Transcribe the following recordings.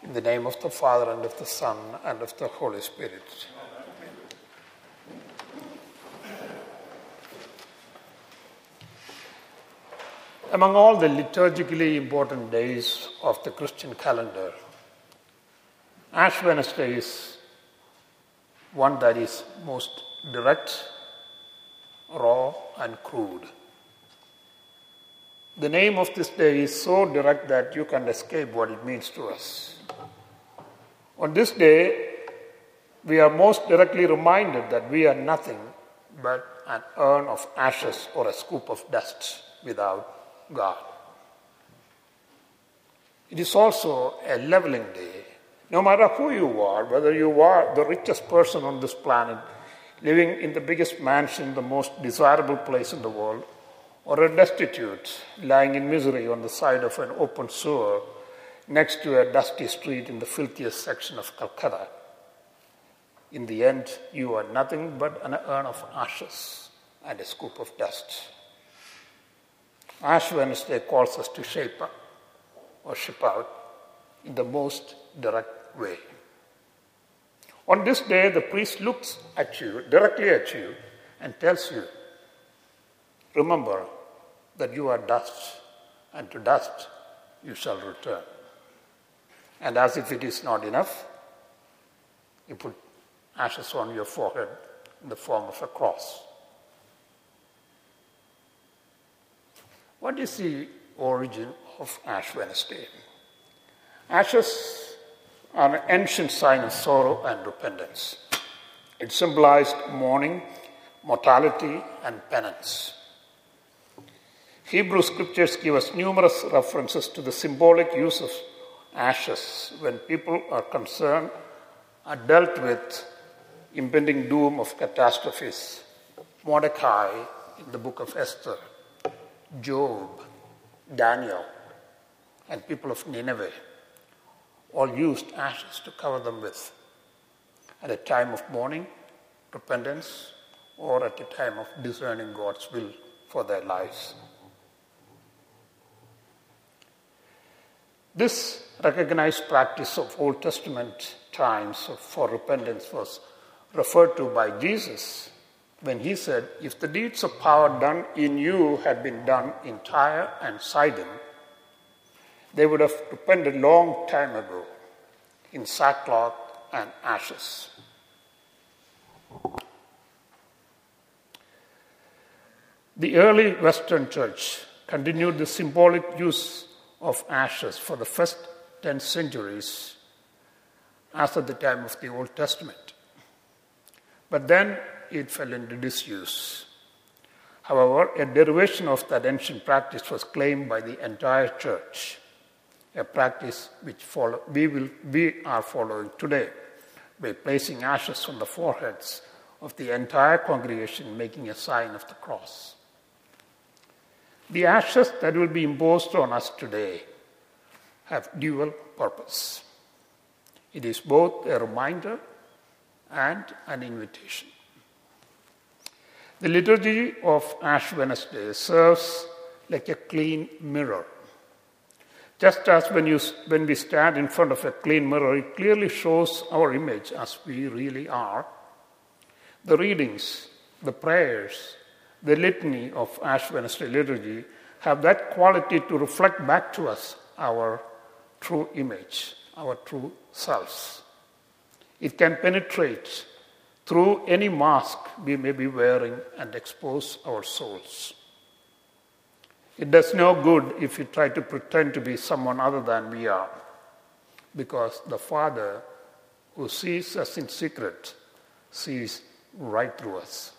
In the name of the Father, and of the Son, and of the Holy Spirit. Among all the liturgically important days of the Christian calendar, Ash Wednesday is one that is most direct, raw, and crude. The name of this day is so direct that you can't escape what it means to us. On this day, we are most directly reminded that we are nothing but an urn of ashes or a scoop of dust without God. It is also a leveling day. No matter who you are, whether you are the richest person on this planet, living in the biggest mansion, the most desirable place in the world, or a destitute lying in misery on the side of an open sewer next to a dusty street in the filthiest section of Calcutta, in the end, you are nothing but an urn of ashes and a scoop of dust. Ash Wednesday calls us to shape up or ship out in the most direct way. On this day, the priest looks at you, directly at you, and tells you, remember that you are dust, and to dust you shall return. And as if it is not enough, you put ashes on your forehead in the form of a cross. What is the origin of Ash Wednesday? Ashes are an ancient sign of sorrow and repentance. It symbolized mourning, mortality, and penance. Hebrew scriptures give us numerous references to the symbolic use of ashes when people are concerned, are dealt with impending doom of catastrophes. Mordecai in the book of Esther, Job, Daniel, and people of Nineveh all used ashes to cover them with at a time of mourning, repentance, or at a time of discerning God's will for their lives. This recognized practice of Old Testament times for repentance was referred to by Jesus when he said, if the deeds of power done in you had been done in Tyre and Sidon, they would have repented long time ago in sackcloth and ashes. The early Western Church continued the symbolic use of ashes for the first 10 centuries after the time of the Old Testament. But then it fell into disuse. However, a derivation of that ancient practice was claimed by the entire church, a practice which we are following today by placing ashes on the foreheads of the entire congregation, making a sign of the cross. The ashes that will be imposed on us today have dual purpose. It is both a reminder and an invitation. The liturgy of Ash Wednesday serves like a clean mirror. Just as when we stand in front of a clean mirror, it clearly shows our image as we really are. The readings, the prayers, the litany of Ash Wednesday liturgy have that quality to reflect back to us our true image, our true selves. It can penetrate through any mask we may be wearing and expose our souls. It does no good if we try to pretend to be someone other than we are, because the Father who sees us in secret sees right through us.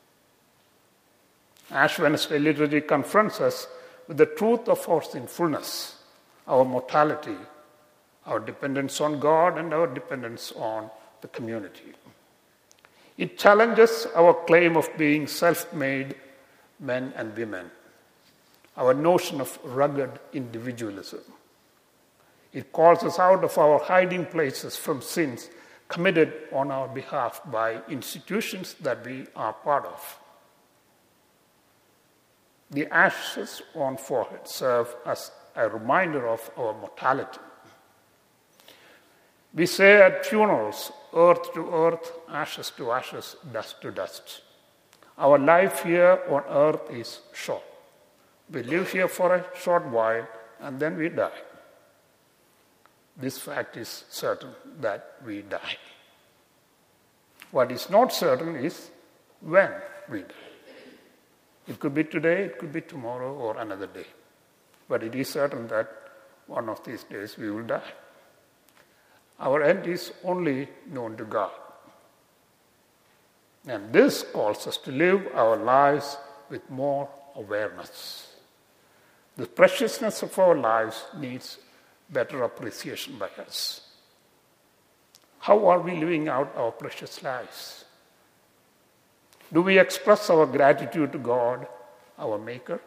Ash Wednesday liturgy confronts us with the truth of our sinfulness, our mortality, our dependence on God, and our dependence on the community. It challenges our claim of being self-made men and women, our notion of rugged individualism. It calls us out of our hiding places from sins committed on our behalf by institutions that we are part of. The ashes on forehead serve as a reminder of our mortality. We say at funerals, earth to earth, ashes to ashes, dust to dust. Our life here on earth is short. We live here for a short while and then we die. This fact is certain that we die. What is not certain is when we die. It could be today, it could be tomorrow, or another day. But it is certain that one of these days we will die. Our end is only known to God. And this calls us to live our lives with more awareness. The preciousness of our lives needs better appreciation by us. How are we living out our precious lives? Do we express our gratitude to God, our Maker?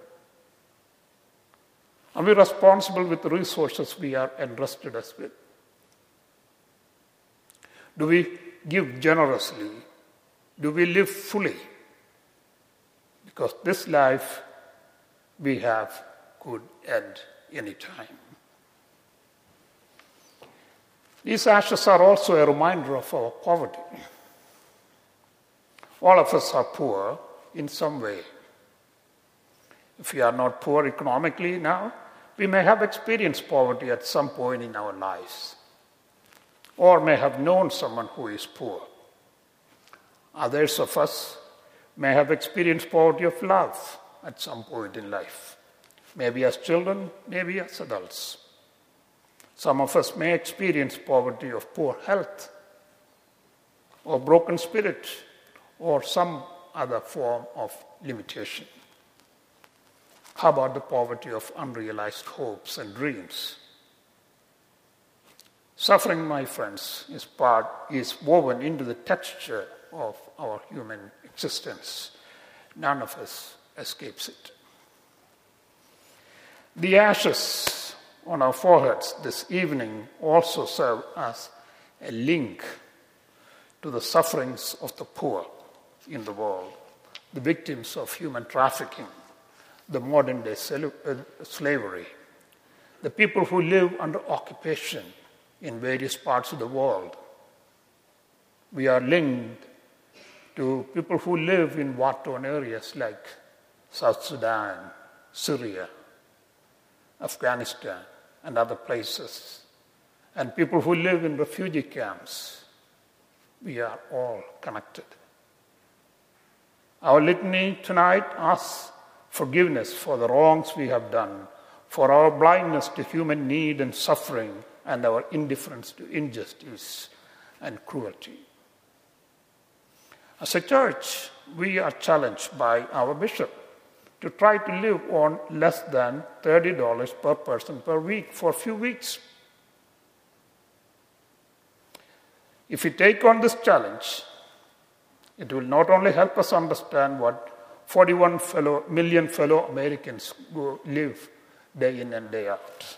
Are we responsible with the resources we are entrusted us with? Do we give generously? Do we live fully? Because this life we have could end any time. These ashes are also a reminder of our poverty. All of us are poor in some way. If we are not poor economically now, we may have experienced poverty at some point in our lives, or may have known someone who is poor. Others of us may have experienced poverty of love at some point in life, maybe as children, maybe as adults. Some of us may experience poverty of poor health, or broken spirit, or some other form of limitation. How about the poverty of unrealized hopes and dreams? Suffering, my friends, is woven into the texture of our human existence. None of us escapes it. The ashes on our foreheads this evening also serve as a link to the sufferings of the poor in the world, the victims of human trafficking, the modern-day slavery, the people who live under occupation in various parts of the world. We are linked to people who live in war-torn areas like South Sudan, Syria, Afghanistan, and other places, and people who live in refugee camps. We are all connected. Our litany tonight asks forgiveness for the wrongs we have done, for our blindness to human need and suffering, and our indifference to injustice and cruelty. As a church, we are challenged by our bishop to try to live on less than $30 per person per week for a few weeks. If we take on this challenge, it will not only help us understand what 41 million fellow Americans live day in and day out,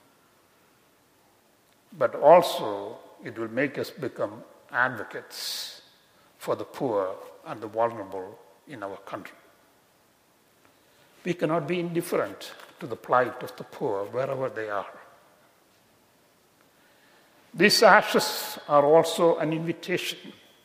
but also it will make us become advocates for the poor and the vulnerable in our country. We cannot be indifferent to the plight of the poor wherever they are. These ashes are also an invitation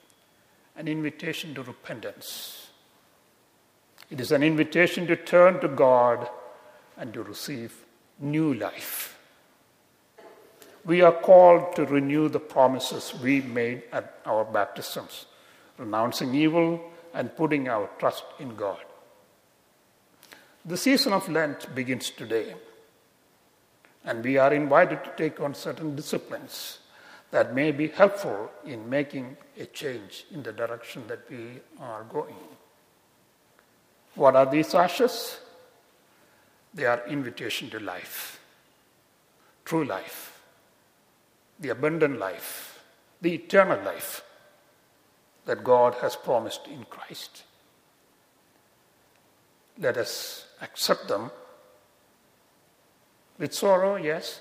to repentance. It is an invitation to turn to God and to receive new life. We are called to renew the promises we made at our baptisms, renouncing evil and putting our trust in God. The season of Lent begins today, and we are invited to take on certain disciplines that may be helpful in making a change in the direction that we are going. What are these ashes? They are invitation to life, true life, the abundant life, the eternal life that God has promised in Christ. Let us accept them with sorrow, yes,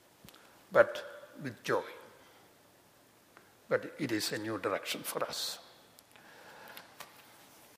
but with joy. But it is a new direction for us.